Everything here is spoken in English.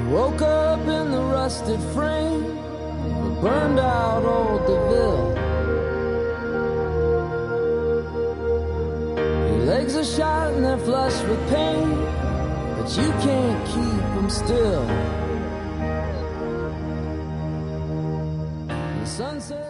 Woke up in the rusted frame of a burned out old DeVille. Your legs are shot and they're flush with pain, but you can't keep them still. The sunset